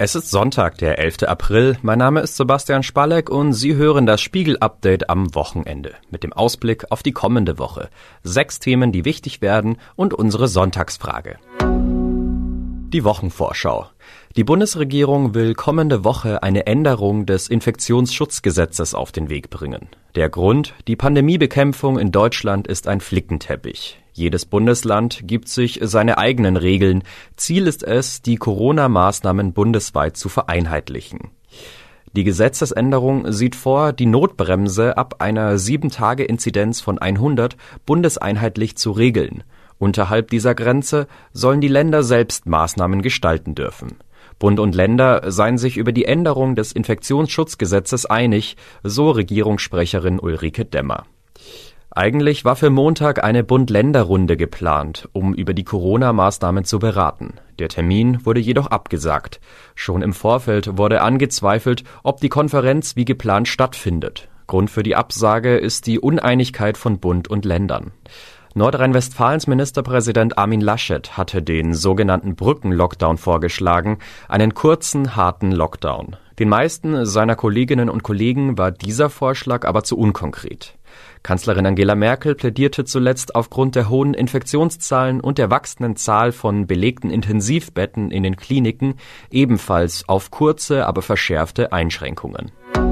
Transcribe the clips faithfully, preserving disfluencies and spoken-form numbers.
Es ist Sonntag, der elfter April. Mein Name ist Sebastian Spalleck und Sie hören das Spiegel-Update am Wochenende mit dem Ausblick auf die kommende Woche. Sechs Themen, die wichtig werden und unsere Sonntagsfrage. Die Wochenvorschau. Die Bundesregierung will kommende Woche eine Änderung des Infektionsschutzgesetzes auf den Weg bringen. Der Grund: Die Pandemiebekämpfung in Deutschland ist ein Flickenteppich. Jedes Bundesland gibt sich seine eigenen Regeln. Ziel ist es, die Corona-Maßnahmen bundesweit zu vereinheitlichen. Die Gesetzesänderung sieht vor, die Notbremse ab einer sieben Tage Inzidenz von hundert bundeseinheitlich zu regeln. Unterhalb dieser Grenze sollen die Länder selbst Maßnahmen gestalten dürfen. Bund und Länder seien sich über die Änderung des Infektionsschutzgesetzes einig, so Regierungssprecherin Ulrike Demmer. Eigentlich war für Montag eine Bund-Länder-Runde geplant, um über die Corona-Maßnahmen zu beraten. Der Termin wurde jedoch abgesagt. Schon im Vorfeld wurde angezweifelt, ob die Konferenz wie geplant stattfindet. Grund für die Absage ist die Uneinigkeit von Bund und Ländern. Nordrhein-Westfalens Ministerpräsident Armin Laschet hatte den sogenannten Brücken-Lockdown vorgeschlagen, einen kurzen, harten Lockdown. Den meisten seiner Kolleginnen und Kollegen war dieser Vorschlag aber zu unkonkret. Kanzlerin Angela Merkel plädierte zuletzt aufgrund der hohen Infektionszahlen und der wachsenden Zahl von belegten Intensivbetten in den Kliniken ebenfalls auf kurze, aber verschärfte Einschränkungen.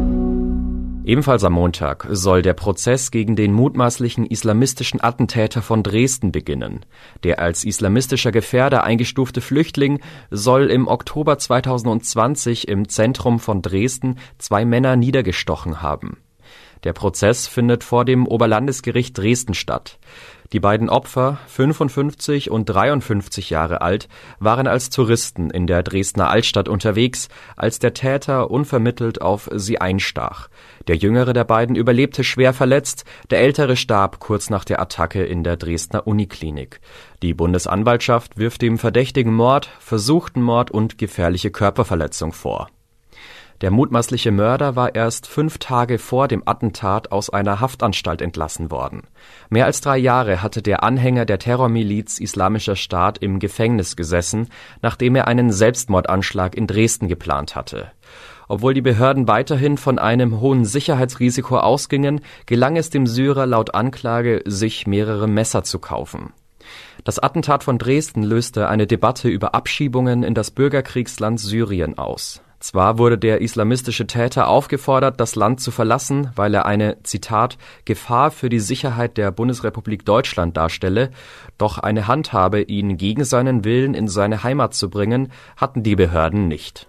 Ebenfalls am Montag soll der Prozess gegen den mutmaßlichen islamistischen Attentäter von Dresden beginnen. Der als islamistischer Gefährder eingestufte Flüchtling soll im Oktober zweitausendzwanzig im Zentrum von Dresden zwei Männer niedergestochen haben. Der Prozess findet vor dem Oberlandesgericht Dresden statt. Die beiden Opfer, fünfundfünfzig und dreiundfünfzig Jahre alt, waren als Touristen in der Dresdner Altstadt unterwegs, als der Täter unvermittelt auf sie einstach. Der jüngere der beiden überlebte schwer verletzt, der ältere starb kurz nach der Attacke in der Dresdner Uniklinik. Die Bundesanwaltschaft wirft dem Verdächtigen Mord, versuchten Mord und gefährliche Körperverletzung vor. Der mutmaßliche Mörder war erst fünf Tage vor dem Attentat aus einer Haftanstalt entlassen worden. Mehr als drei Jahre hatte der Anhänger der Terrormiliz Islamischer Staat im Gefängnis gesessen, nachdem er einen Selbstmordanschlag in Dresden geplant hatte. Obwohl die Behörden weiterhin von einem hohen Sicherheitsrisiko ausgingen, gelang es dem Syrer laut Anklage, sich mehrere Messer zu kaufen. Das Attentat von Dresden löste eine Debatte über Abschiebungen in das Bürgerkriegsland Syrien aus. Zwar wurde der islamistische Täter aufgefordert, das Land zu verlassen, weil er eine, Zitat, Gefahr für die Sicherheit der Bundesrepublik Deutschland darstelle, doch eine Handhabe, ihn gegen seinen Willen in seine Heimat zu bringen, hatten die Behörden nicht.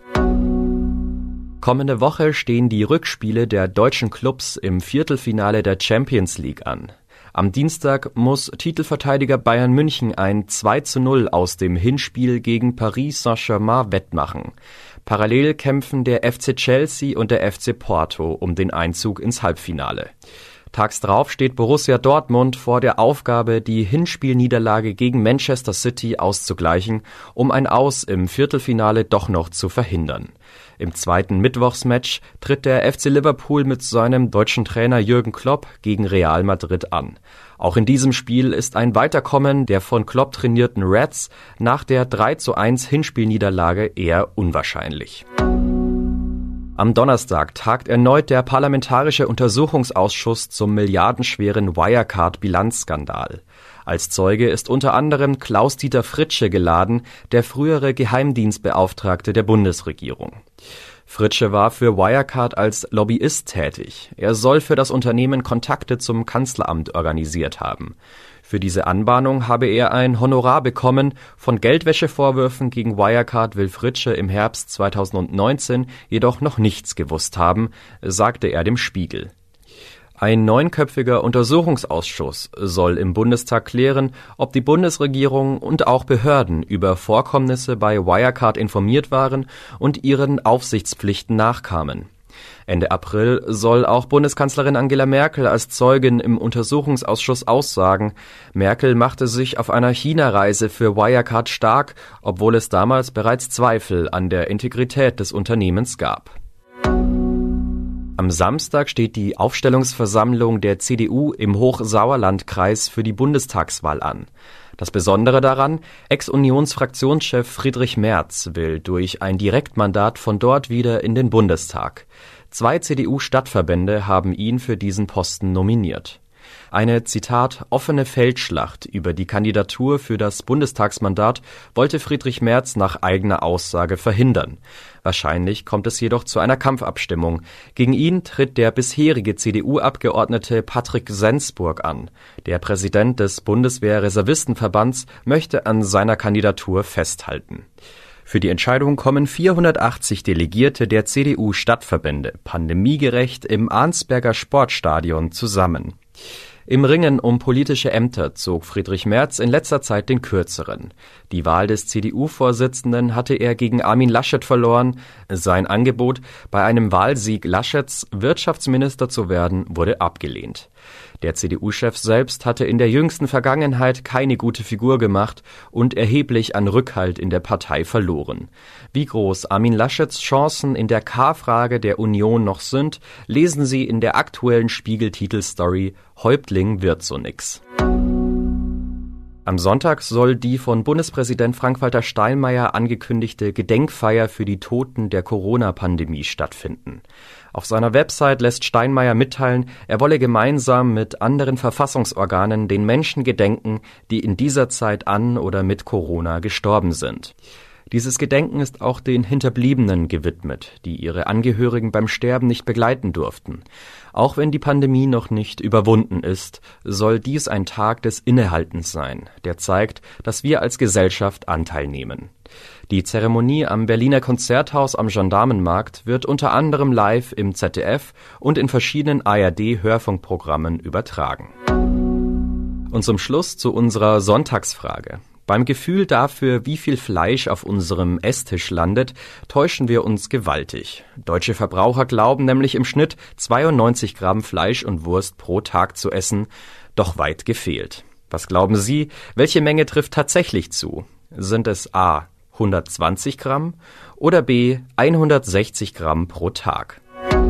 Kommende Woche stehen die Rückspiele der deutschen Clubs im Viertelfinale der Champions League an. Am Dienstag muss Titelverteidiger Bayern München ein zwei zu null aus dem Hinspiel gegen Paris Saint-Germain wettmachen. Parallel kämpfen der F C Chelsea und der F C Porto um den Einzug ins Halbfinale. Tags drauf steht Borussia Dortmund vor der Aufgabe, die Hinspielniederlage gegen Manchester City auszugleichen, um ein Aus im Viertelfinale doch noch zu verhindern. Im zweiten Mittwochsmatch tritt der F C Liverpool mit seinem deutschen Trainer Jürgen Klopp gegen Real Madrid an. Auch in diesem Spiel ist ein Weiterkommen der von Klopp trainierten Reds nach der drei zu eins Hinspielniederlage eher unwahrscheinlich. Am Donnerstag tagt erneut der Parlamentarische Untersuchungsausschuss zum milliardenschweren Wirecard-Bilanzskandal. Als Zeuge ist unter anderem Klaus-Dieter Fritsche geladen, der frühere Geheimdienstbeauftragte der Bundesregierung. Fritsche war für Wirecard als Lobbyist tätig. Er soll für das Unternehmen Kontakte zum Kanzleramt organisiert haben. Für diese Anbahnung habe er ein Honorar bekommen. Von Geldwäschevorwürfen gegen Wirecard will Fritsche im Herbst zweitausendneunzehn jedoch noch nichts gewusst haben, sagte er dem Spiegel. Ein neunköpfiger Untersuchungsausschuss soll im Bundestag klären, ob die Bundesregierung und auch Behörden über Vorkommnisse bei Wirecard informiert waren und ihren Aufsichtspflichten nachkamen. Ende April soll auch Bundeskanzlerin Angela Merkel als Zeugin im Untersuchungsausschuss aussagen. Merkel machte sich auf einer China-Reise für Wirecard stark, obwohl es damals bereits Zweifel an der Integrität des Unternehmens gab. Am Samstag steht die Aufstellungsversammlung der C D U im Hochsauerlandkreis für die Bundestagswahl an. Das Besondere daran, Ex-Unions-Fraktionschef Friedrich Merz will durch ein Direktmandat von dort wieder in den Bundestag. Zwei C D U-Stadtverbände haben ihn für diesen Posten nominiert. Eine, Zitat, offene Feldschlacht über die Kandidatur für das Bundestagsmandat wollte Friedrich Merz nach eigener Aussage verhindern. Wahrscheinlich kommt es jedoch zu einer Kampfabstimmung. Gegen ihn tritt der bisherige C D U-Abgeordnete Patrick Sensburg an. Der Präsident des Bundeswehr-Reservistenverbands möchte an seiner Kandidatur festhalten. Für die Entscheidung kommen vierhundertachtzig Delegierte der C D U-Stadtverbände pandemiegerecht im Arnsberger Sportstadion zusammen. Im Ringen um politische Ämter zog Friedrich Merz in letzter Zeit den Kürzeren. Die Wahl des C D U-Vorsitzenden hatte er gegen Armin Laschet verloren. Sein Angebot, bei einem Wahlsieg Laschets Wirtschaftsminister zu werden, wurde abgelehnt. Der C D U-Chef selbst hatte in der jüngsten Vergangenheit keine gute Figur gemacht und erheblich an Rückhalt in der Partei verloren. Wie groß Armin Laschets Chancen in der K-Frage der Union noch sind, lesen Sie in der aktuellen Spiegel-Titelstory »Häuptling wird so nix«. Am Sonntag soll die von Bundespräsident Frank-Walter Steinmeier angekündigte Gedenkfeier für die Toten der Corona-Pandemie stattfinden. Auf seiner Website lässt Steinmeier mitteilen, er wolle gemeinsam mit anderen Verfassungsorganen den Menschen gedenken, die in dieser Zeit an oder mit Corona gestorben sind. Dieses Gedenken ist auch den Hinterbliebenen gewidmet, die ihre Angehörigen beim Sterben nicht begleiten durften. Auch wenn die Pandemie noch nicht überwunden ist, soll dies ein Tag des Innehaltens sein, der zeigt, dass wir als Gesellschaft Anteil nehmen. Die Zeremonie am Berliner Konzerthaus am Gendarmenmarkt wird unter anderem live im Z D F und in verschiedenen A R D-Hörfunkprogrammen übertragen. Und zum Schluss zu unserer Sonntagsfrage. Beim Gefühl dafür, wie viel Fleisch auf unserem Esstisch landet, täuschen wir uns gewaltig. Deutsche Verbraucher glauben nämlich im Schnitt zweiundneunzig Gramm Fleisch und Wurst pro Tag zu essen, doch weit gefehlt. Was glauben Sie, welche Menge trifft tatsächlich zu? Sind es A. hundertzwanzig Gramm oder B. hundertsechzig Gramm pro Tag?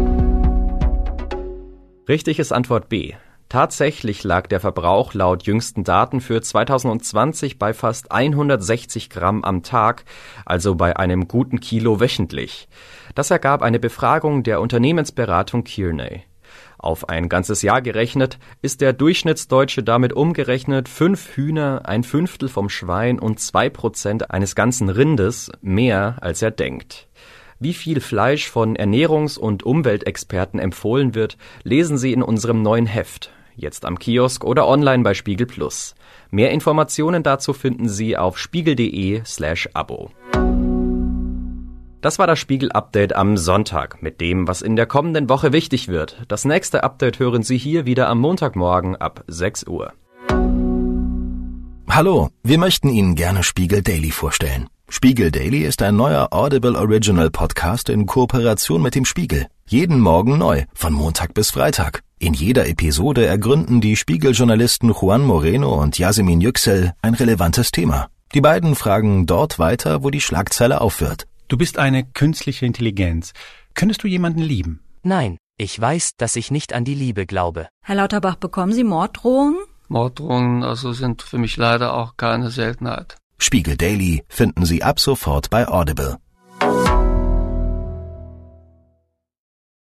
Richtig ist Antwort B. Tatsächlich lag der Verbrauch laut jüngsten Daten für zweitausendzwanzig bei fast hundertsechzig Gramm am Tag, also bei einem guten Kilo wöchentlich. Das ergab eine Befragung der Unternehmensberatung Kearney. Auf ein ganzes Jahr gerechnet ist der Durchschnittsdeutsche damit umgerechnet fünf Hühner, ein Fünftel vom Schwein und zwei Prozent eines ganzen Rindes mehr, als er denkt. Wie viel Fleisch von Ernährungs- und Umweltexperten empfohlen wird, lesen Sie in unserem neuen Heft. Jetzt am Kiosk oder online bei Spiegel Plus. Mehr Informationen dazu finden Sie auf spiegel.de slash Abo. Das war das Spiegel-Update am Sonntag mit dem, was in der kommenden Woche wichtig wird. Das nächste Update hören Sie hier wieder am Montagmorgen ab sechs Uhr. Hallo, wir möchten Ihnen gerne Spiegel Daily vorstellen. Spiegel Daily ist ein neuer Audible Original Podcast in Kooperation mit dem Spiegel. Jeden Morgen neu, von Montag bis Freitag. In jeder Episode ergründen die Spiegel-Journalisten Juan Moreno und Yasemin Yüksel ein relevantes Thema. Die beiden fragen dort weiter, wo die Schlagzeile aufhört. Du bist eine künstliche Intelligenz. Könntest du jemanden lieben? Nein, ich weiß, dass ich nicht an die Liebe glaube. Herr Lauterbach, bekommen Sie Morddrohungen? Morddrohungen also sind für mich leider auch keine Seltenheit. Spiegel Daily finden Sie ab sofort bei Audible.